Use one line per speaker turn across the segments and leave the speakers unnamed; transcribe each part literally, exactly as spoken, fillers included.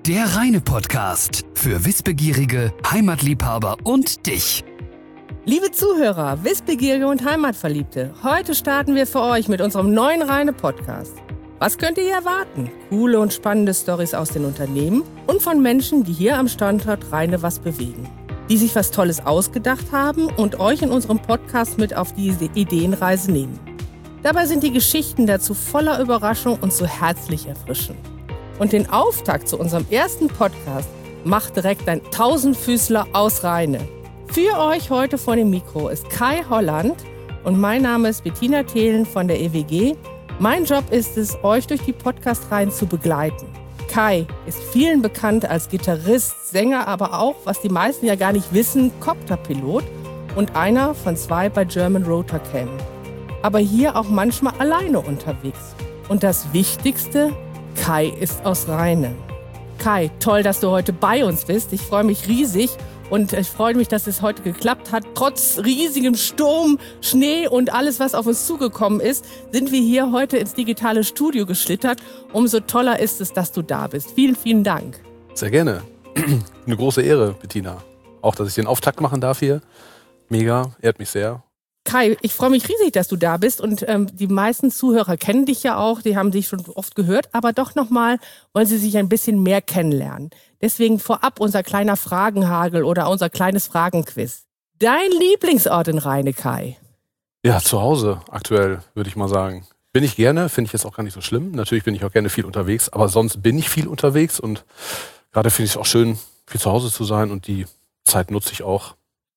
Der Rheine-Podcast für Wissbegierige, Heimatliebhaber und dich.
Liebe Zuhörer, Wissbegierige und Heimatverliebte, heute starten wir für euch mit unserem neuen Rheine-Podcast. Was könnt ihr erwarten? Coole und spannende Storys aus den Unternehmen und von Menschen, die hier am Standort Rheine was bewegen. Die sich was Tolles ausgedacht haben und euch in unserem Podcast mit auf diese Ideenreise nehmen. Dabei sind die Geschichten dazu voller Überraschung und so herzlich erfrischend. Und den Auftakt zu unserem ersten Podcast macht direkt ein Tausendfüßler aus Rheine. Für euch heute vor dem Mikro ist Kai Holland und mein Name ist Bettina Thelen von der E W G. Mein Job ist es, euch durch die Podcast-Reihen zu begleiten. Kai ist vielen bekannt als Gitarrist, Sänger, aber auch, was die meisten ja gar nicht wissen, Copterpilot und einer von zwei bei German Rotor Cam. Aber hier auch manchmal alleine unterwegs. Und das Wichtigste, Kai ist aus Rheine. Kai, toll, dass du heute bei uns bist. Ich freue mich riesig und ich freue mich, dass es heute geklappt hat. Trotz riesigem Sturm, Schnee und alles, was auf uns zugekommen ist, sind wir hier heute ins digitale Studio geschlittert. Umso toller ist es, dass du da bist. Vielen, vielen Dank.
Sehr gerne. Eine große Ehre, Bettina. Auch, dass ich den Auftakt machen darf hier. Mega, ehrt mich sehr.
Kai, ich freue mich riesig, dass du da bist und ähm, die meisten Zuhörer kennen dich ja auch, die haben dich schon oft gehört, aber doch nochmal wollen sie sich ein bisschen mehr kennenlernen. Deswegen vorab unser kleiner Fragenhagel oder unser kleines Fragenquiz. Dein Lieblingsort in Rheine, Kai?
Ja, zu Hause aktuell, würde ich mal sagen. Bin ich gerne, finde ich jetzt auch gar nicht so schlimm. Natürlich bin ich auch gerne viel unterwegs, aber sonst bin ich viel unterwegs und gerade finde ich es auch schön, viel zu Hause zu sein und die Zeit nutze ich auch.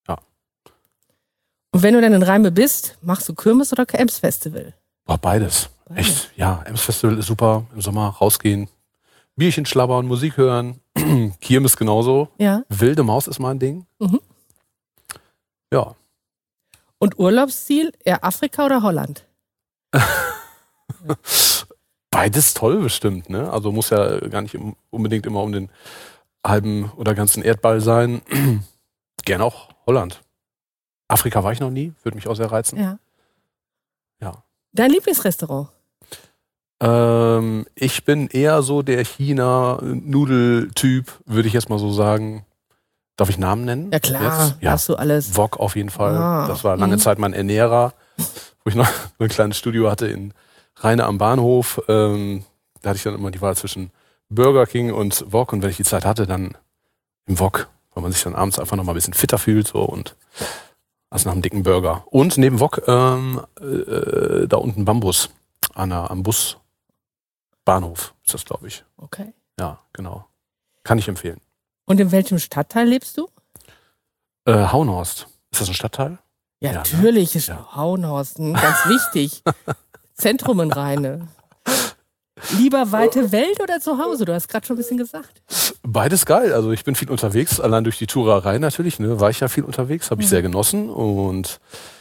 Und wenn du dann in Rheine bist, machst du Kirmes oder Ems Festival?
Oh, beides. beides. Echt, ja. Ems Festival ist super. Im Sommer rausgehen, Bierchen schlabbern, Musik hören. Kirmes genauso.
Ja.
Wilde Maus ist mein Ding. Mhm. Ja.
Und Urlaubsziel, eher Afrika oder Holland?
Beides toll bestimmt, ne? Also muss ja gar nicht unbedingt immer um den halben oder ganzen Erdball sein. Gerne auch Holland. Afrika war ich noch nie, würde mich auch sehr reizen.
Ja.
Ja.
Dein Lieblingsrestaurant?
Ähm, ich bin eher so der China-Nudel-Typ, würde ich jetzt mal so sagen. Darf ich Namen nennen?
Ja klar,
jetzt? Ja.
Hast du alles.
Wok auf jeden Fall.
Ah.
Das war lange
mhm.
Zeit mein Ernährer, wo ich noch ein kleines Studio hatte in Rheine am Bahnhof. Ähm, da hatte ich dann immer die Wahl zwischen Burger King und Wok. Und wenn ich die Zeit hatte, dann im Wok, weil man sich dann abends einfach noch mal ein bisschen fitter fühlt so und also nach einem dicken Burger. Und neben Wok ähm, äh, da unten Bambus an der, am Busbahnhof ist das, glaube ich.
Okay.
Ja, genau. Kann ich empfehlen.
Und in welchem Stadtteil lebst du?
Äh, Hauenhorst. Ist das ein Stadtteil?
Ja,
ja
natürlich
ne?
ist
ja.
Hauenhorst ganz wichtig. Zentrum in Rheine. Lieber weite Welt oder zu Hause? Du hast gerade schon ein bisschen gesagt.
Beides geil. Also ich bin viel unterwegs, allein durch die Tourerei natürlich. Ne, war ich ja viel unterwegs, habe ich mhm. sehr genossen. Und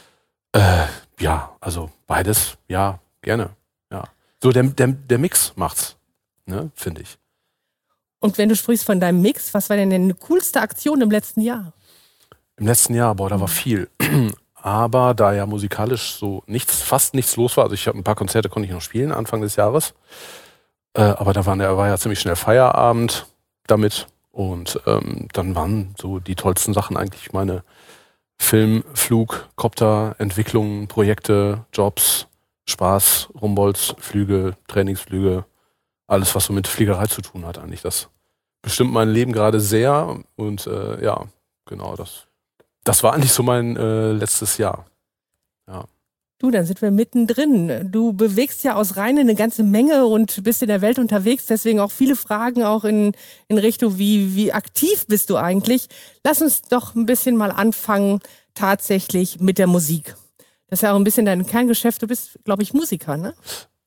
äh, ja, also beides, ja, gerne. Ja. So der, der, der Mix macht's, ne, finde ich.
Und wenn du sprichst von deinem Mix, was war denn deine coolste Aktion im letzten Jahr?
Im letzten Jahr, boah, da war viel. Aber da ja musikalisch so nichts, fast nichts los war, also ich habe ein paar Konzerte konnte ich noch spielen Anfang des Jahres, äh, aber da war, da war ja ziemlich schnell Feierabend damit und ähm, dann waren so die tollsten Sachen eigentlich meine Film, Flug, Copter, Entwicklungen, Projekte, Jobs, Spaß, Rumbolz, Flüge, Trainingsflüge, alles was so mit Fliegerei zu tun hat eigentlich. Das bestimmt mein Leben gerade sehr und äh, ja, genau das. Das war eigentlich so mein äh, letztes Jahr. Ja.
Du, dann sind wir mittendrin. Du bewegst ja aus Rheine eine ganze Menge und bist in der Welt unterwegs. Deswegen auch viele Fragen auch in, in Richtung, wie, wie aktiv bist du eigentlich? Lass uns doch ein bisschen mal anfangen tatsächlich mit der Musik. Das ist ja auch ein bisschen dein Kerngeschäft. Du bist, glaube ich, Musiker, ne?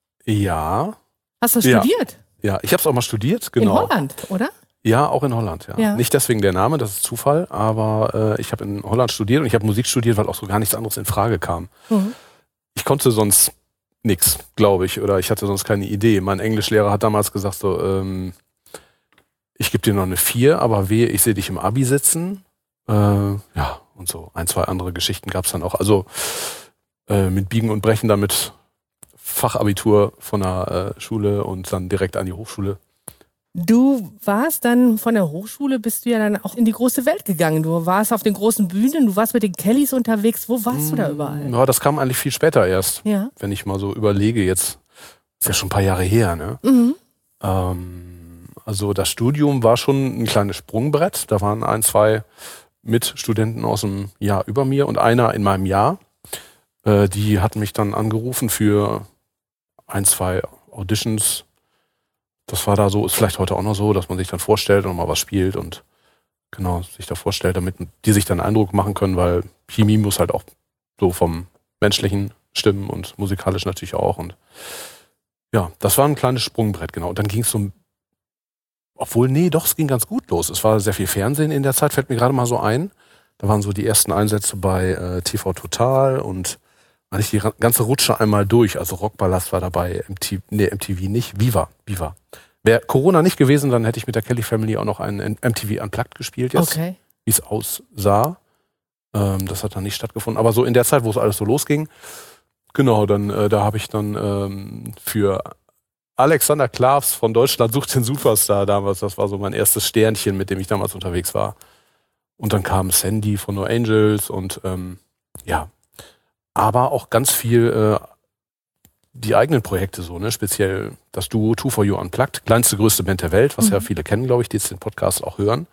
Ja.
Hast du studiert?
Ja, ja. Ich habe es auch mal studiert, genau.
In Holland, oder?
Ja, auch in Holland, ja.
ja.
Nicht deswegen der Name, das ist Zufall, aber äh, ich habe in Holland studiert und ich habe Musik studiert, weil auch so gar nichts anderes in Frage kam. Mhm. Ich konnte sonst nichts, glaube ich, oder ich hatte sonst keine Idee. Mein Englischlehrer hat damals gesagt so, ähm, ich gebe dir noch eine vier, aber wehe, ich sehe dich im Abi sitzen. Äh, ja, und so ein, zwei andere Geschichten gab es dann auch. Also äh, mit Biegen und Brechen damit Fachabitur von der äh, Schule und dann direkt an die Hochschule.
Du warst dann von der Hochschule, bist du ja dann auch in die große Welt gegangen. Du warst auf den großen Bühnen, du warst mit den Kellys unterwegs. Wo warst mmh, du da überall?
Ja, das kam eigentlich viel später erst.
Ja.
Wenn ich mal so überlege, jetzt ist ja schon ein paar Jahre her, ne? Mhm. Ähm, also das Studium war schon ein kleines Sprungbrett. Da waren ein, zwei Mitstudenten aus dem Jahr über mir und einer in meinem Jahr. Äh, die hatten mich dann angerufen für ein, zwei Auditions. Das war da so, ist vielleicht heute auch noch so, dass man sich dann vorstellt und mal was spielt und genau sich da vorstellt, damit die sich dann einen Eindruck machen können, weil Chemie muss halt auch so vom menschlichen stimmen und musikalisch natürlich auch. Und ja, das war ein kleines Sprungbrett, genau. Und dann ging es so, obwohl, nee, doch, es ging ganz gut los. Es war sehr viel Fernsehen in der Zeit, fällt mir gerade mal so ein. Da waren so die ersten Einsätze bei äh, T V Total und eigentlich die ganze Rutsche einmal durch. Also Rockballast war dabei, M T V, nee, M T V nicht, Viva, Viva. Wäre Corona nicht gewesen, dann hätte ich mit der Kelly Family auch noch einen M T V Unplugged gespielt jetzt,
okay.
Wie es aussah. Ähm, das hat dann nicht stattgefunden. Aber so in der Zeit, wo es alles so losging, genau, dann äh, da habe ich dann ähm, für Alexander Klavs von Deutschland sucht den Superstar damals, das war so mein erstes Sternchen, mit dem ich damals unterwegs war. Und dann kam Sandy von No Angels und ähm, ja, aber auch ganz viel äh, die eigenen Projekte so, ne? Speziell das Duo Two For You Unplugged, kleinste, größte Band der Welt, was mhm. ja viele kennen, glaube ich, die jetzt den Podcast auch hören.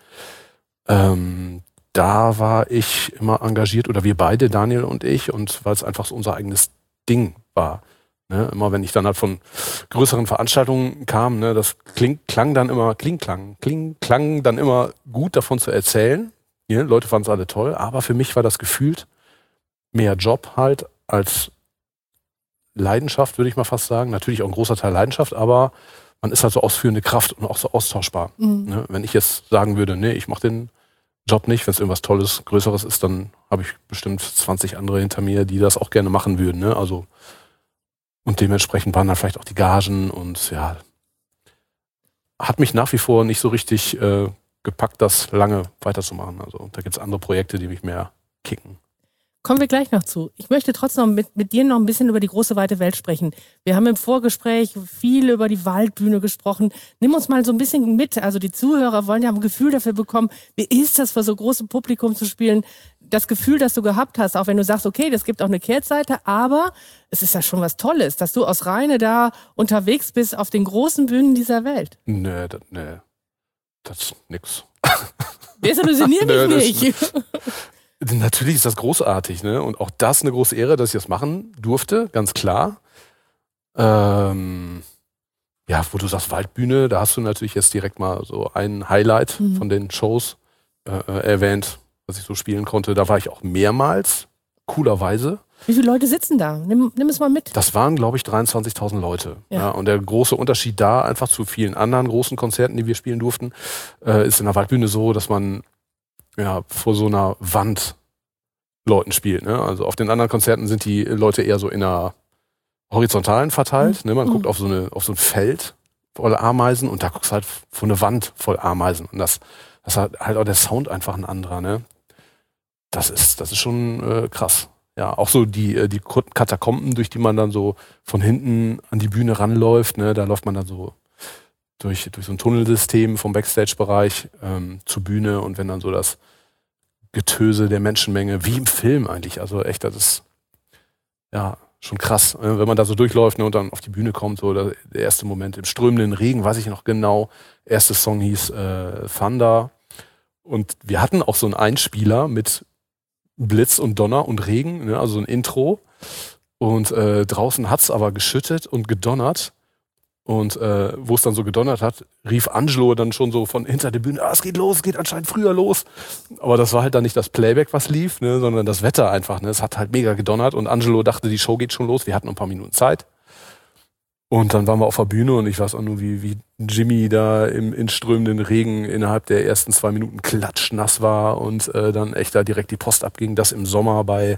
Ähm, da war ich immer engagiert, oder wir beide, Daniel und ich, und weil es einfach so unser eigenes Ding war. Ne? Immer wenn ich dann halt von größeren Veranstaltungen kam, ne, das kling, klang dann immer, kling, klang, kling, klang dann immer gut davon zu erzählen. Ja, Leute fanden es alle toll, aber für mich war das gefühlt mehr Job halt als Leidenschaft, würde ich mal fast sagen. Natürlich auch ein großer Teil Leidenschaft, aber man ist halt so ausführende Kraft und auch so austauschbar. Mhm. Ne? Wenn ich jetzt sagen würde, nee, ich mache den Job nicht, wenn es irgendwas Tolles, Größeres ist, dann habe ich bestimmt zwanzig andere hinter mir, die das auch gerne machen würden. Ne? Also, und dementsprechend waren dann vielleicht auch die Gagen und ja, hat mich nach wie vor nicht so richtig äh, gepackt, das lange weiterzumachen. Also da gibt es andere Projekte, die mich mehr kicken.
Kommen wir gleich noch zu. Ich möchte trotzdem mit, mit dir noch ein bisschen über die große, weite Welt sprechen. Wir haben im Vorgespräch viel über die Waldbühne gesprochen. Nimm uns mal so ein bisschen mit. Also die Zuhörer wollen ja ein Gefühl dafür bekommen, wie ist das, vor so großem Publikum zu spielen? Das Gefühl, das du gehabt hast, auch wenn du sagst, okay, das gibt auch eine Kehrseite, aber es ist ja schon was Tolles, dass du aus Rheine da unterwegs bist auf den großen Bühnen dieser Welt.
Nee, das, nee. das ist nix.
Desillusionier mich
nee,
nicht.
Natürlich ist das großartig, ne? Und auch das eine große Ehre, dass ich das machen durfte, ganz klar. Ähm, ja, wo du sagst Waldbühne, da hast du natürlich jetzt direkt mal so ein Highlight mhm. von den Shows äh, erwähnt, was ich so spielen konnte. Da war ich auch mehrmals, coolerweise.
Wie viele Leute sitzen da? Nimm, nimm es mal mit.
Das waren, glaube ich, dreiundzwanzigtausend Leute.
Ja.
Ja, und der große Unterschied da einfach zu vielen anderen großen Konzerten, die wir spielen durften, äh, ist in der Waldbühne so, dass man ja, vor so einer Wand Leuten spielt. Ne? Also auf den anderen Konzerten sind die Leute eher so in einer horizontalen verteilt. Mhm. Ne? Man mhm. guckt auf so, eine, auf so ein Feld voll Ameisen und da guckst du halt vor eine Wand voll Ameisen. Und das, das hat halt auch der Sound einfach ein anderer. Ne? Das ist, das ist schon äh, krass. Ja, auch so die, die Katakomben, durch die man dann so von hinten an die Bühne ranläuft. Ne? Da läuft man dann so Durch, durch so ein Tunnelsystem vom Backstage-Bereich ähm, zur Bühne und wenn dann so das Getöse der Menschenmenge, wie im Film eigentlich, also echt, das ist ja schon krass, äh, wenn man da so durchläuft, ne, und dann auf die Bühne kommt, so der, der erste Moment im strömenden Regen, weiß ich noch genau, erster Song hieß äh, Thunder und wir hatten auch so einen Einspieler mit Blitz und Donner und Regen, ne, also ein Intro und äh, draußen hat es aber geschüttet und gedonnert. Und äh, wo es dann so gedonnert hat, rief Angelo dann schon so von hinter der Bühne, ah, es geht los, es geht anscheinend früher los. Aber das war halt dann nicht das Playback, was lief, ne, sondern das Wetter einfach. Ne. Es hat halt mega gedonnert und Angelo dachte, die Show geht schon los. Wir hatten noch ein paar Minuten Zeit. Und dann waren wir auf der Bühne und ich weiß auch nur, wie, wie Jimmy da im in strömenden Regen innerhalb der ersten zwei Minuten klatschnass war und äh, dann echt da direkt die Post abging. Das im Sommer bei,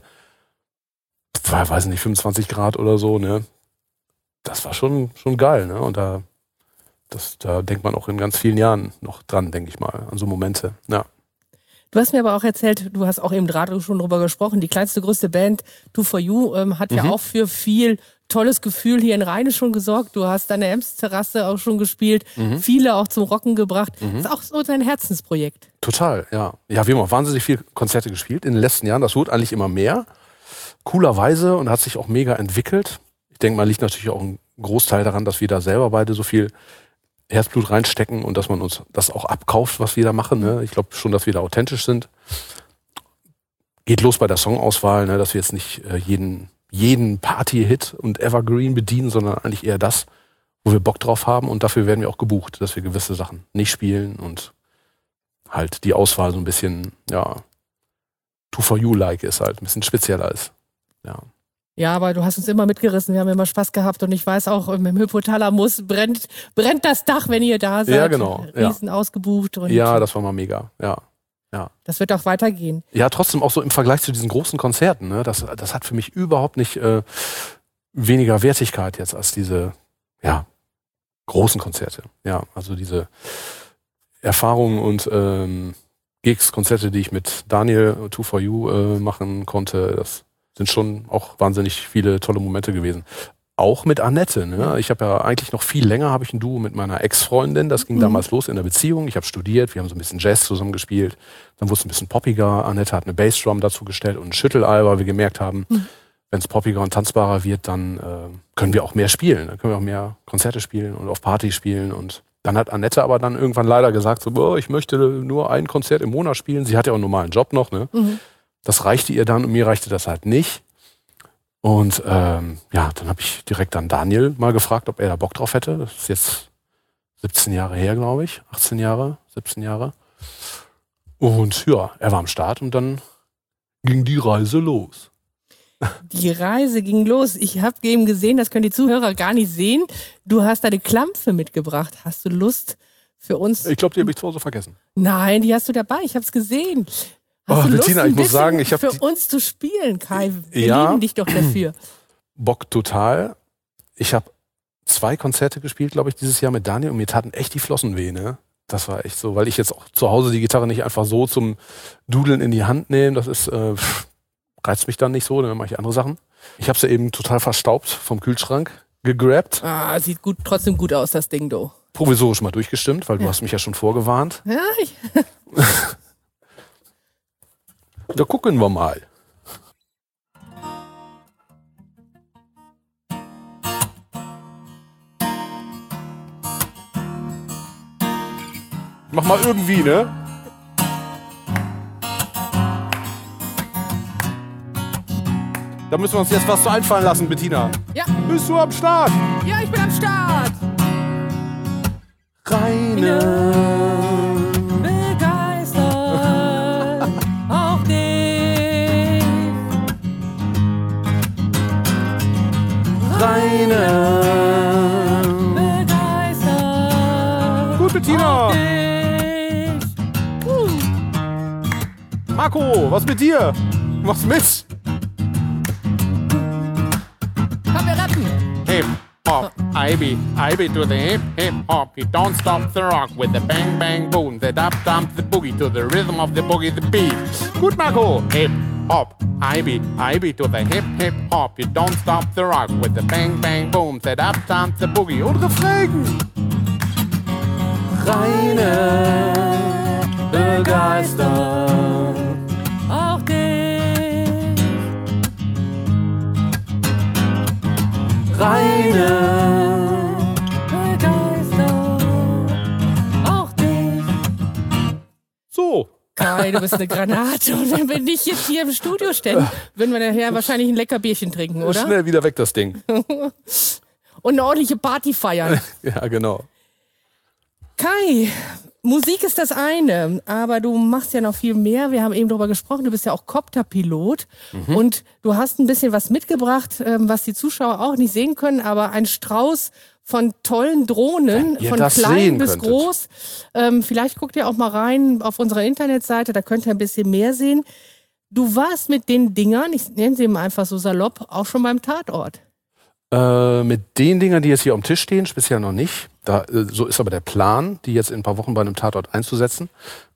weiß nicht, fünfundzwanzig Grad oder so, ne. Das war schon, schon geil, ne? Und da, das, da denkt man auch in ganz vielen Jahren noch dran, denke ich mal, an so Momente. Ja.
Du hast mir aber auch erzählt, du hast auch eben gerade schon drüber gesprochen, die kleinste, größte Band, two for you, ähm, hat mhm. ja auch für viel tolles Gefühl hier in Rheine schon gesorgt. Du hast deine Ems-Terrasse auch schon gespielt, mhm. viele auch zum Rocken gebracht. Mhm. Das ist auch so dein Herzensprojekt.
Total, ja. Ja, wir haben auch wahnsinnig viele Konzerte gespielt in den letzten Jahren. Das wurde eigentlich immer mehr. Coolerweise und hat sich auch mega entwickelt. Ich denke mal, liegt natürlich auch ein Großteil daran, dass wir da selber beide so viel Herzblut reinstecken und dass man uns das auch abkauft, was wir da machen. Ne? Ich glaube schon, dass wir da authentisch sind. Geht los bei der Songauswahl, ne? Dass wir jetzt nicht äh, jeden, jeden Party-Hit und Evergreen bedienen, sondern eigentlich eher das, wo wir Bock drauf haben. Und dafür werden wir auch gebucht, dass wir gewisse Sachen nicht spielen und halt die Auswahl so ein bisschen, ja, two for you-like ist halt, ein bisschen spezieller ist. Ja.
Ja, aber du hast uns immer mitgerissen, wir haben immer Spaß gehabt und ich weiß auch, im Hypothalamus brennt, brennt das Dach, wenn ihr da seid.
Ja, genau.
Riesen
ja.
ausgebucht. Und
ja, das war mal mega, ja. ja.
Das wird auch weitergehen.
Ja, trotzdem auch so im Vergleich zu diesen großen Konzerten, ne, das, das hat für mich überhaupt nicht äh, weniger Wertigkeit jetzt als diese, ja, großen Konzerte. Ja, also diese Erfahrungen und ähm, Gigs, Konzerte, die ich mit Daniel, two for you äh, machen konnte, das sind schon auch wahnsinnig viele tolle Momente gewesen. Auch mit Annette. Ne? Ich habe ja eigentlich noch viel länger, habe ich ein Duo mit meiner Ex-Freundin. Das ging mhm. damals los in der Beziehung. Ich habe studiert, wir haben so ein bisschen Jazz zusammen gespielt. Dann wurde es ein bisschen poppiger. Annette hat eine Bassdrum dazu gestellt und ein Schüttelei, weil wir gemerkt haben, mhm. wenn es poppiger und tanzbarer wird, dann äh, können wir auch mehr spielen. Dann können wir auch mehr Konzerte spielen und auf Partys spielen. Und dann hat Annette aber dann irgendwann leider gesagt, so, oh, ich möchte nur ein Konzert im Monat spielen. Sie hat ja auch einen normalen Job noch, ne? Mhm. Das reichte ihr dann und mir reichte das halt nicht. Und ähm, ja, dann habe ich direkt an Daniel mal gefragt, ob er da Bock drauf hätte. Das ist jetzt siebzehn Jahre her, glaube ich. achtzehn Jahre, siebzehn Jahre. Und ja, er war am Start und dann ging die Reise los.
Die Reise ging los. Ich habe eben gesehen, das können die Zuhörer gar nicht sehen. Du hast deine Klampfe mitgebracht. Hast du Lust für uns?
Ich glaube, die habe ich zu Hause vergessen.
Nein, die hast du dabei. Ich habe es gesehen. Hast
oh,
du Lust,
Bettina, ich muss sagen, ich habe
für uns zu spielen, Kai. Wir
ja,
lieben dich doch dafür.
Bock total. Ich habe zwei Konzerte gespielt, glaube ich, dieses Jahr mit Daniel und mir taten echt die Flossen weh, ne? Das war echt so, weil ich jetzt auch zu Hause die Gitarre nicht einfach so zum Dudeln in die Hand nehme. Das ist äh, reizt mich dann nicht so, dann mache ich andere Sachen. Ich habe sie eben total verstaubt vom Kühlschrank gegrabt.
Ah, sieht gut, trotzdem gut aus, das Ding, du.
Provisorisch mal durchgestimmt, weil du
ja.
hast mich ja schon vorgewarnt.
Ja, ich...
Da gucken wir mal. Mach mal irgendwie, ne? Da müssen wir uns jetzt was zu einfallen lassen, Bettina.
Ja.
Bist du am Start?
Ja, ich bin am Start.
Reine. Reine.
Begeistert.
Gut, Bettina.
Uh.
Marco, was mit dir? Mach's mit.
Komm, wir rappen.
Hip hop, I be, I be to the hip hip hop. You don't stop the rock with the bang bang boom, the dub dump the boogie to the rhythm of the boogie the beat.
Gut, Marco.
Hip hop. I be, I be to the hip hip hop. You don't stop the rock with the bang bang boom, that up down the boogie und Refrain.
Reine begeistert
auch dich.
Reine
begeistert auch dich.
So.
Kai, du bist eine Granate. Und wenn wir nicht jetzt hier im Studio stehen, würden wir nachher wahrscheinlich ein lecker Bierchen trinken, oder?
Schnell wieder weg, das Ding.
Und eine ordentliche Party feiern.
Ja, genau.
Kai, Musik ist das eine, aber du machst ja noch viel mehr. Wir haben eben darüber gesprochen, du bist ja auch Copterpilot. Mhm. Und du hast ein bisschen was mitgebracht, was die Zuschauer auch nicht sehen können, aber ein Strauß von tollen Drohnen, von klein bis
könntet.
groß. Ähm, vielleicht guckt ihr auch mal rein auf unserer Internetseite, da könnt ihr ein bisschen mehr sehen. Du warst mit den Dingern, ich nenne sie mal einfach so salopp, auch schon beim Tatort.
Äh, mit den Dingern, die jetzt hier am Tisch stehen, speziell noch nicht. Da, äh, so ist aber der Plan, die jetzt in ein paar Wochen bei einem Tatort einzusetzen.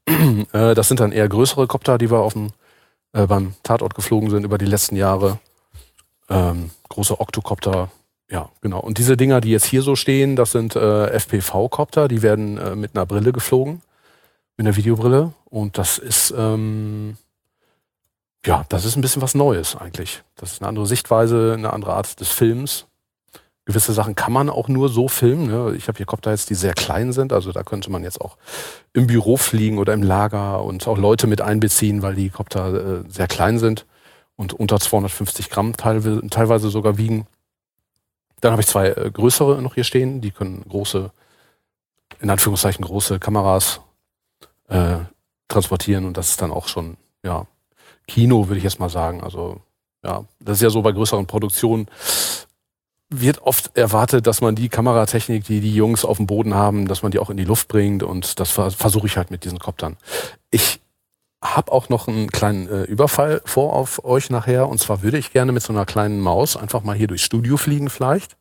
Äh, das sind dann eher größere Kopter, die wir auf dem, äh, beim Tatort geflogen sind über die letzten Jahre. Ähm, große Oktokopter, ja, genau. Und diese Dinger, die jetzt hier so stehen, das sind äh, F P V-Kopter, die werden äh, mit einer Brille geflogen, mit einer Videobrille. Und das ist, ähm, ja, das ist ein bisschen was Neues eigentlich. Das ist eine andere Sichtweise, eine andere Art des Films. Gewisse Sachen kann man auch nur so filmen. Ne? Ich habe hier Kopter jetzt, die sehr klein sind. Also da könnte man jetzt auch im Büro fliegen oder im Lager und auch Leute mit einbeziehen, weil die Kopter äh, sehr klein sind und unter zweihundertfünfzig Gramm teilweise, teilweise sogar wiegen. Dann habe ich zwei äh, größere noch hier stehen. Die können große, in Anführungszeichen große Kameras äh, transportieren. Und das ist dann auch schon, ja, Kino, würde ich jetzt mal sagen. Also ja, das ist ja so bei größeren Produktionen. Wird oft erwartet, dass man die Kameratechnik, die die Jungs auf dem Boden haben, dass man die auch in die Luft bringt, und das versuche ich halt mit diesen Koptern. Ich habe auch noch einen kleinen äh, Überfall vor auf euch nachher, und zwar würde ich gerne mit so einer kleinen Maus einfach mal hier durchs Studio fliegen vielleicht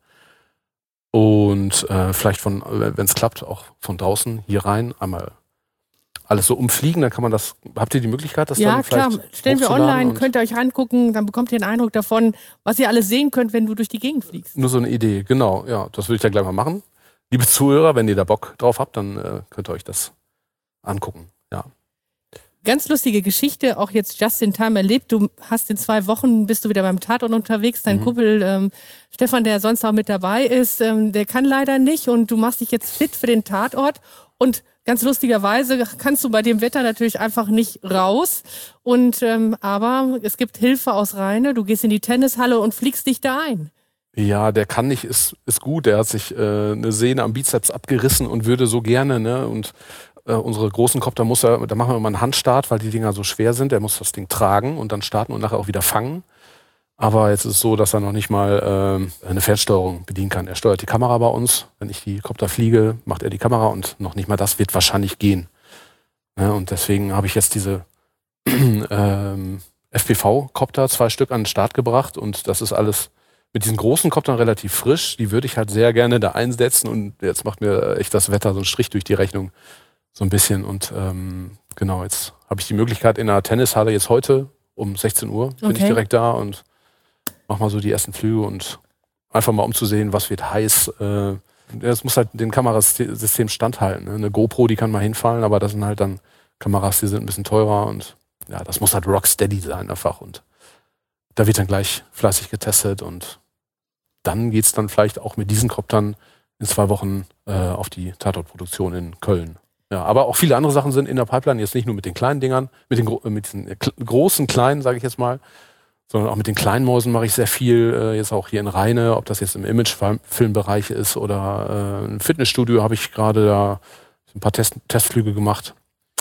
und äh, vielleicht von, wenn es klappt, auch von draußen hier rein einmal alles so umfliegen, dann kann man das, habt ihr die Möglichkeit, das
ja,
dann vielleicht
klar, stellen wir online, könnt ihr euch angucken, dann bekommt ihr einen Eindruck davon, was ihr alles sehen könnt, wenn du durch die Gegend fliegst.
Nur so eine Idee, genau, ja, das würde ich dann gleich mal machen. Liebe Zuhörer, wenn ihr da Bock drauf habt, dann äh, könnt ihr euch das angucken, ja.
Ganz lustige Geschichte, auch jetzt just in time erlebt. Du hast in zwei Wochen, bist du wieder beim Tatort unterwegs. Dein mhm. Kumpel ähm, Stefan, der sonst auch mit dabei ist, ähm, der kann leider nicht, und du machst dich jetzt fit für den Tatort. Und ganz lustigerweise kannst du bei dem Wetter natürlich einfach nicht raus. Und ähm, aber es gibt Hilfe aus Rheine. Du gehst in die Tennishalle und fliegst dich da ein.
Ja, der kann nicht, ist, ist gut. Der hat sich äh, eine Sehne am Bizeps abgerissen und würde so gerne, ne, und äh, unsere großen Kopter muss er, da machen wir immer einen Handstart, weil die Dinger so schwer sind. Der muss das Ding tragen und dann starten und nachher auch wieder fangen. Aber jetzt ist es so, dass er noch nicht mal äh, eine Fernsteuerung bedienen kann. Er steuert die Kamera bei uns. Wenn ich die Kopter fliege, macht er die Kamera, und noch nicht mal das wird wahrscheinlich gehen. Ja, und deswegen habe ich jetzt diese ähm, F P V-Kopter, zwei Stück an den Start gebracht, und das ist alles mit diesen großen Koptern relativ frisch. Die würde ich halt sehr gerne da einsetzen, und jetzt macht mir echt das Wetter so einen Strich durch die Rechnung so ein bisschen. Und ähm, genau, jetzt habe ich die Möglichkeit in der Tennishalle jetzt heute um sechzehn Uhr bin
Okay.
ich direkt da und mach mal so die ersten Flüge und einfach mal umzusehen, was wird heiß. Es muss halt dem Kamerasystem standhalten. Ne? Eine GoPro, die kann mal hinfallen, aber das sind halt dann Kameras, die sind ein bisschen teurer, und ja, das muss halt rocksteady sein einfach, und da wird dann gleich fleißig getestet, und dann geht's dann vielleicht auch mit diesen Koptern in zwei Wochen äh, auf die Tatortproduktion in Köln. Ja, aber auch viele andere Sachen sind in der Pipeline, jetzt nicht nur mit den kleinen Dingern, mit den, gro mit diesen äh, großen, kleinen, sage ich jetzt mal, sondern auch mit den kleinen Mäusen mache ich sehr viel, äh, jetzt auch hier in Rheine, ob das jetzt im Imagefilmbereich ist oder äh, ein Fitnessstudio, habe ich gerade da ein paar Test Testflüge gemacht.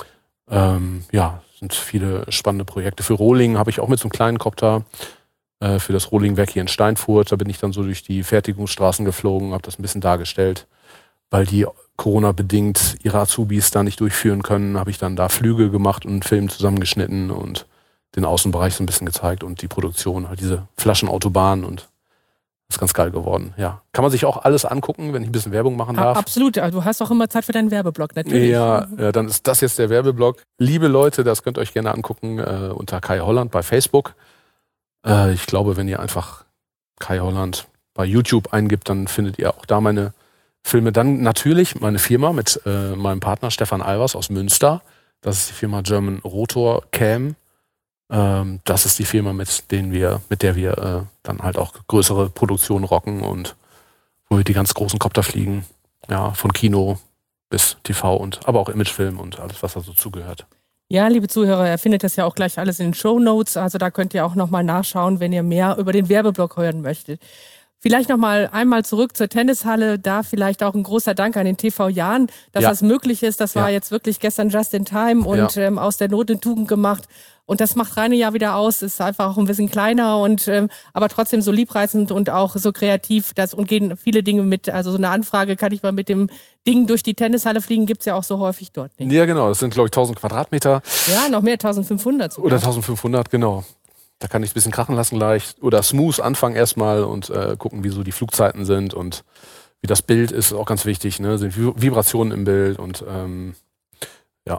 Ähm, ja, sind viele spannende Projekte. Für Rohling habe ich auch mit so einem kleinen Kopter äh, für das Rohlingwerk hier in Steinfurt, da bin ich dann so durch die Fertigungsstraßen geflogen, habe das ein bisschen dargestellt, weil die Corona-bedingt ihre Azubis da nicht durchführen können, habe ich dann da Flüge gemacht und einen Film zusammengeschnitten und den Außenbereich so ein bisschen gezeigt und die Produktion, halt diese Flaschenautobahn, und das ist ganz geil geworden. Ja, kann man sich auch alles angucken, wenn ich ein bisschen Werbung machen darf.
Absolut, du hast auch immer Zeit für deinen Werbeblock, natürlich.
Ja, ja, dann ist das jetzt der Werbeblock. Liebe Leute, das könnt ihr euch gerne angucken äh, unter Kai Holland bei Facebook. Äh, ich glaube, wenn ihr einfach Kai Holland bei YouTube eingibt, dann findet ihr auch da meine Filme. Dann natürlich meine Firma mit äh, meinem Partner Stefan Albers aus Münster. Das ist die Firma German Rotor Cam. Ähm, das ist die Firma, mit denen wir, mit der wir äh, dann halt auch größere Produktionen rocken und wo wir die ganz großen Kopter fliegen. Ja, von Kino bis T V und aber auch Imagefilm und alles, was da so zugehört.
Ja, liebe Zuhörer, ihr findet das ja auch gleich alles in den Shownotes. Also da könnt ihr auch nochmal nachschauen, wenn ihr mehr über den Werbeblock hören möchtet. Vielleicht nochmal einmal zurück zur Tennishalle. Da vielleicht auch ein großer Dank an den T V Jan, dass
Ja.
das möglich ist. Das war
Ja.
jetzt wirklich gestern just in time und
Ja.
ähm, aus der Not eine Tugend gemacht. Und das macht Rheine ja wieder aus. Ist einfach auch ein bisschen kleiner und ähm, aber trotzdem so liebreizend und auch so kreativ. Das und gehen viele Dinge mit. Also so eine Anfrage, kann ich mal mit dem Ding durch die Tennishalle fliegen, gibt's ja auch so häufig dort nicht.
Ja, genau. Das sind, glaube ich, tausend Quadratmeter
Ja, noch mehr, eintausendfünfhundert sogar.
oder eintausendfünfhundert, genau. Da kann ich es ein bisschen krachen lassen leicht. Oder smooth anfangen erstmal und äh, gucken, wie so die Flugzeiten sind und wie das Bild ist, auch ganz wichtig. Ne? Sind Vibrationen im Bild und ähm, ja,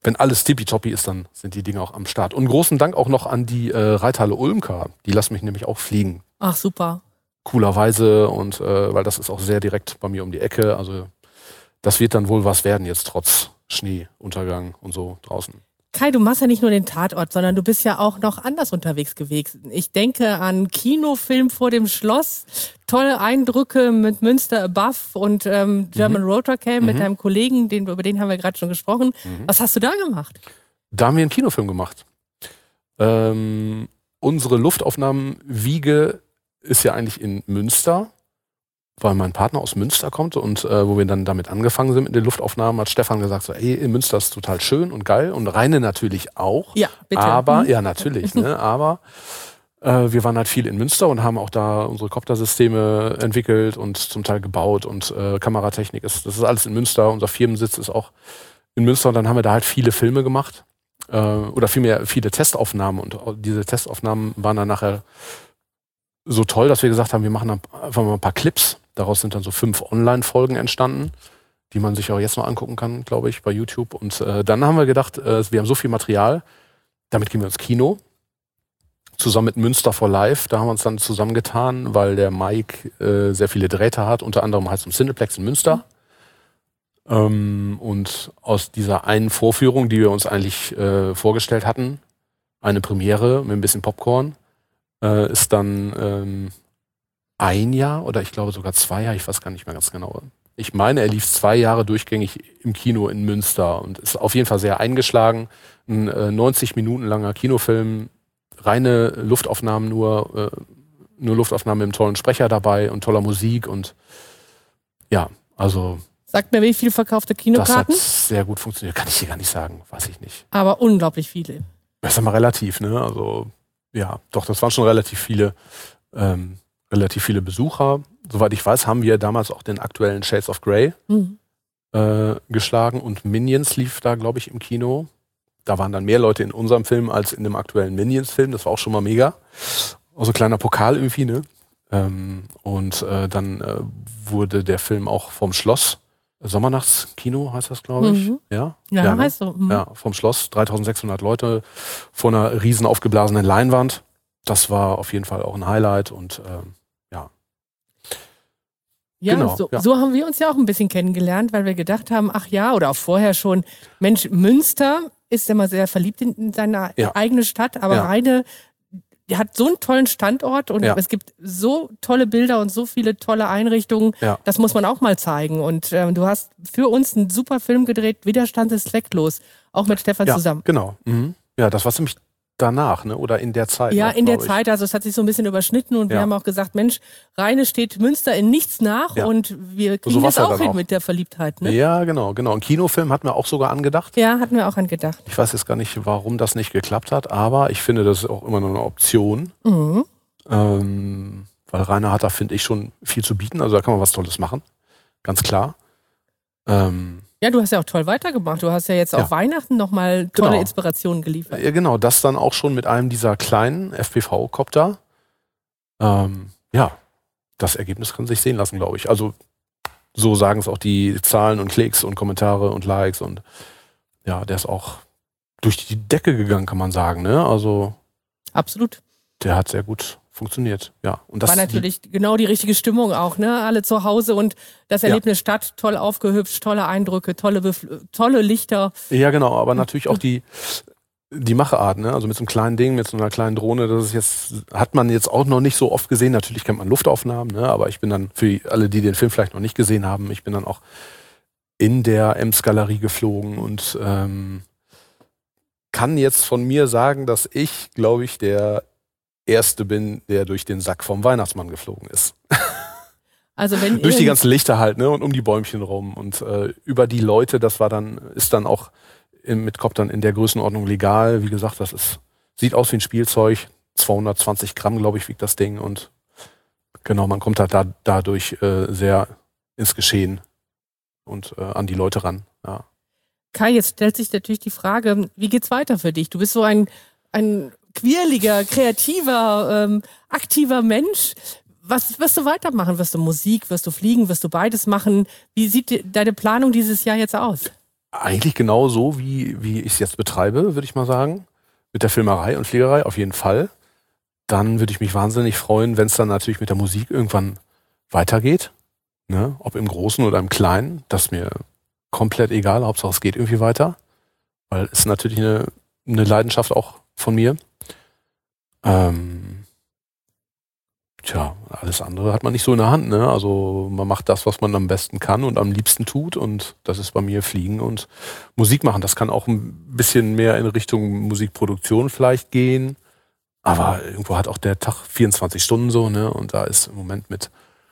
wenn alles tippitoppi ist, dann sind die Dinge auch am Start. Und großen Dank auch noch an die äh, Reithalle Ulmka. Die lassen mich nämlich auch fliegen.
Ach, super.
Coolerweise und äh, weil das ist auch sehr direkt bei mir um die Ecke. Also das wird dann wohl was werden jetzt trotz Schneeuntergang und so draußen.
Kai, du machst ja nicht nur den Tatort, sondern du bist ja auch noch anders unterwegs gewesen. Ich denke an Kinofilm vor dem Schloss, tolle Eindrücke mit Münster Above und ähm, German mhm. Rotorcam mhm. mit deinem Kollegen, den, über den haben wir gerade schon gesprochen. Mhm. Was hast du da gemacht?
Da haben wir einen Kinofilm gemacht. Ähm, unsere Luftaufnahmen-Wiege ist ja eigentlich in Münster, weil mein Partner aus Münster kommt und äh, wo wir dann damit angefangen sind mit den Luftaufnahmen, hat Stefan gesagt, so, ey, in Münster ist total schön und geil und Rheine natürlich auch.
Ja, bitte.
Aber,
mhm.
ja, natürlich, ne, aber äh, wir waren halt viel in Münster und haben auch da unsere Koptersysteme entwickelt und zum Teil gebaut und äh, Kameratechnik ist, das ist alles in Münster, unser Firmensitz ist auch in Münster und dann haben wir da halt viele Filme gemacht äh, oder vielmehr viele Testaufnahmen und diese Testaufnahmen waren dann nachher so toll, dass wir gesagt haben, wir machen einfach mal ein paar Clips. Daraus sind dann so fünf Online-Folgen entstanden, die man sich auch jetzt noch angucken kann, glaube ich, bei YouTube. Und äh, dann haben wir gedacht, äh, wir haben so viel Material, damit gehen wir ins Kino. Zusammen mit Münster for Life, da haben wir uns dann zusammengetan, weil der Mike äh, sehr viele Drähte hat, unter anderem halt zum Cineplex in Münster. Mhm. Ähm, und aus dieser einen Vorführung, die wir uns eigentlich äh, vorgestellt hatten, eine Premiere mit ein bisschen Popcorn, äh, ist dann ähm, ein Jahr oder ich glaube sogar zwei Jahre, ich weiß gar nicht mehr ganz genau. Ich meine, er lief zwei Jahre durchgängig im Kino in Münster und ist auf jeden Fall sehr eingeschlagen. Ein äh, neunzig Minuten langer Kinofilm, reine Luftaufnahmen nur, äh, nur Luftaufnahmen mit einem tollen Sprecher dabei und toller Musik und ja, also...
Sagt mir, wie viel verkaufte Kinokarten?
Das hat sehr gut funktioniert, kann ich dir gar nicht sagen, weiß ich nicht.
Aber unglaublich viele.
Das ist aber relativ, ne, also ja, doch, das waren schon relativ viele ähm, relativ viele Besucher. Soweit ich weiß, haben wir damals auch den aktuellen Shades of Grey mhm. äh, geschlagen und Minions lief da, glaube ich, im Kino. Da waren dann mehr Leute in unserem Film als in dem aktuellen Minions-Film. Das war auch schon mal mega. Also kleiner Pokal irgendwie, ne? Ähm, und äh, dann äh, wurde der Film auch vom Schloss, Sommernachtskino heißt das, glaube ich. Mhm. Ja,
ja,
ja, ne?
heißt so. Mhm.
Ja, vom Schloss, dreitausendsechshundert Leute vor einer riesen aufgeblasenen Leinwand. Das war auf jeden Fall auch ein Highlight und ähm, ja.
Ja,
genau,
so,
ja,
so haben wir uns ja auch ein bisschen kennengelernt, weil wir gedacht haben, ach ja, oder auch vorher schon, Mensch, Münster ist immer sehr verliebt in seine
ja.
eigene Stadt, aber
ja.
Rheine die hat so einen tollen Standort und
ja.
es gibt so tolle Bilder und so viele tolle Einrichtungen,
ja.
das muss man auch mal zeigen. Und ähm, du hast für uns einen super Film gedreht, Widerstand ist zwecklos, auch mit Stefan
ja,
zusammen.
Genau. Mhm. Ja, das war ziemlich danach, ne? Oder in der Zeit.
Ja,
noch,
in der
ich.
Zeit, also es hat sich so ein bisschen überschnitten und
ja.
wir haben auch gesagt, Mensch, Rheine steht Münster in nichts nach
ja.
und wir kriegen
so
das
ja
auch hin
auch.
mit der Verliebtheit. Ne?
Ja, genau, genau. Ein Kinofilm hatten wir auch sogar angedacht.
Ja, hatten wir auch angedacht.
Ich weiß jetzt gar nicht, warum das nicht geklappt hat, aber ich finde, das ist auch immer noch eine Option.
Mhm.
Ähm, weil Rainer hat da, finde ich, schon viel zu bieten. Also da kann man was Tolles machen. Ganz klar. Ähm,
Ja, du hast ja auch toll weitergemacht. Du hast ja jetzt
ja.
auf Weihnachten nochmal tolle
genau.
Inspirationen geliefert.
Ja, genau. Das dann auch schon mit einem dieser kleinen F P V-Copter. Ähm, ja, das Ergebnis kann sich sehen lassen, glaube ich. Also so sagen es auch die Zahlen und Klicks und Kommentare und Likes. Und ja, der ist auch durch die Decke gegangen, kann man sagen. Ne? Also
absolut.
Der hat sehr gut funktioniert, ja. Und das
war natürlich genau die richtige Stimmung auch, ne? Alle zu Hause und das Erlebnis ja. Stadt, toll aufgehübscht, tolle Eindrücke, tolle, Bef- tolle Lichter.
Ja, genau, aber natürlich auch die, die Macheart, ne? Also mit so einem kleinen Ding, mit so einer kleinen Drohne, das ist jetzt, hat man jetzt auch noch nicht so oft gesehen. Natürlich kennt man Luftaufnahmen, ne? Aber ich bin dann, für alle, die den Film vielleicht noch nicht gesehen haben, ich bin dann auch in der Ems-Galerie geflogen und ähm, kann jetzt von mir sagen, dass ich, glaube ich, der Erste bin, der durch den Sack vom Weihnachtsmann geflogen ist.
Also wenn
durch die ganzen Lichter halt, ne, und um die Bäumchen rum und äh, über die Leute, das war dann, ist dann auch in, mit Koptern in der Größenordnung legal. Wie gesagt, das ist, sieht aus wie ein Spielzeug, zweihundertzwanzig Gramm, glaube ich, wiegt das Ding und genau, man kommt halt da, dadurch äh, sehr ins Geschehen und äh, an die Leute ran, ja.
Kai, jetzt stellt sich natürlich die Frage, wie geht's weiter für dich? Du bist so ein, ein quirliger, kreativer, ähm, aktiver Mensch. Was wirst du weitermachen? Wirst du Musik, wirst du fliegen, wirst du beides machen? Wie sieht die, deine Planung dieses Jahr jetzt aus?
eigentlich genau so, wie, wie ich es jetzt betreibe, würde ich mal sagen. Mit der Filmerei und Fliegerei auf jeden Fall. Dann würde ich mich wahnsinnig freuen, wenn es dann natürlich mit der Musik irgendwann weitergeht. Ne? Ob im Großen oder im Kleinen, das ist mir komplett egal. Hauptsache es geht irgendwie weiter. Weil es ist natürlich eine, eine Leidenschaft auch von mir. Ähm, tja, alles andere hat man nicht so in der Hand. Ne? Also man macht das, was man am besten kann und am liebsten tut. Und das ist bei mir Fliegen und Musik machen. Das kann auch ein bisschen mehr in Richtung Musikproduktion vielleicht gehen. Aber irgendwo hat auch der Tag vierundzwanzig Stunden so. Ne? Und da ist im Moment mit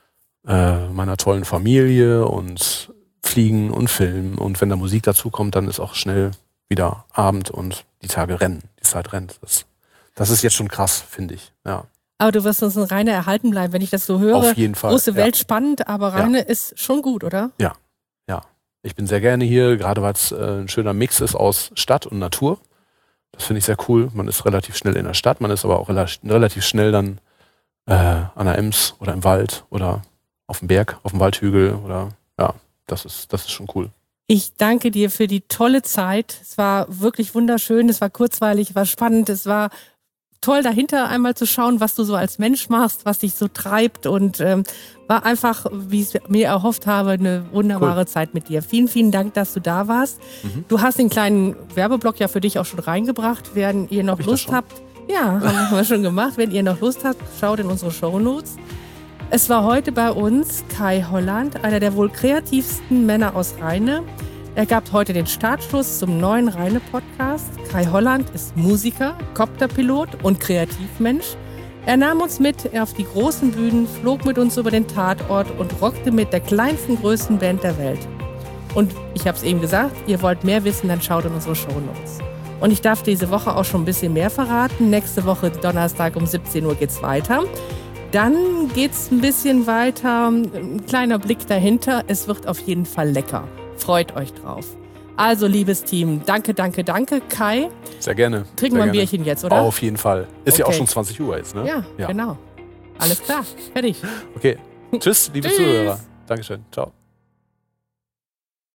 äh, meiner tollen Familie und Fliegen und Filmen. Und wenn da Musik dazu kommt, dann ist auch schnell wieder Abend und die Tage rennen. Die Zeit rennt. Das, das ist jetzt schon krass, finde ich. Ja.
Aber du wirst uns ein Rainer erhalten bleiben, wenn ich das so höre.
Auf jeden Fall.
Große Welt,
ja.
spannend, aber Rainer ja. ist schon gut, oder?
Ja, ja. Ich bin sehr gerne hier, gerade weil es äh, ein schöner Mix ist aus Stadt und Natur. Das finde ich sehr cool. Man ist relativ schnell in der Stadt, man ist aber auch rela- relativ schnell dann äh, an der Ems oder im Wald oder auf dem Berg, auf dem Waldhügel oder ja, das ist, das ist schon cool.
Ich danke dir für die tolle Zeit. Es war wirklich wunderschön, es war kurzweilig, es war spannend, es war toll, dahinter einmal zu schauen, was du so als Mensch machst, was dich so treibt und ähm, war einfach, wie ich es mir erhofft habe, eine wunderbare cool. Zeit mit dir. Vielen, vielen Dank, dass du da warst. Mhm. Du hast den kleinen Werbeblock ja für dich auch schon reingebracht. Wenn ihr noch Hab Lust habt, ja, haben wir schon gemacht. Wenn ihr noch Lust habt, schaut in unsere Shownotes. Es war heute bei uns Kai Holland, einer der wohl kreativsten Männer aus Rheine. Er gab heute den Startschuss zum neuen Rheine-Podcast. Kai Holland ist Musiker, Copterpilot und Kreativmensch. Er nahm uns mit auf die großen Bühnen, flog mit uns über den Tatort und rockte mit der kleinsten, größten Band der Welt. Und ich habe es eben gesagt, ihr wollt mehr wissen, dann schaut in unsere Shownotes. Und ich darf diese Woche auch schon ein bisschen mehr verraten. Nächste Woche Donnerstag um siebzehn Uhr geht's weiter. Dann geht's ein bisschen weiter, ein kleiner Blick dahinter. Es wird auf jeden Fall lecker. Freut euch drauf. Also, liebes Team, danke, danke, danke. Kai?
Sehr gerne.
Trinken wir ein Bierchen jetzt, oder?
Auf jeden Fall. Ist okay. Ja auch schon zwanzig Uhr jetzt, ne?
Ja, ja. Genau. Alles klar. Fertig.
Okay. Tschüss, liebe
Tschüss.
Zuhörer. Dankeschön. Ciao.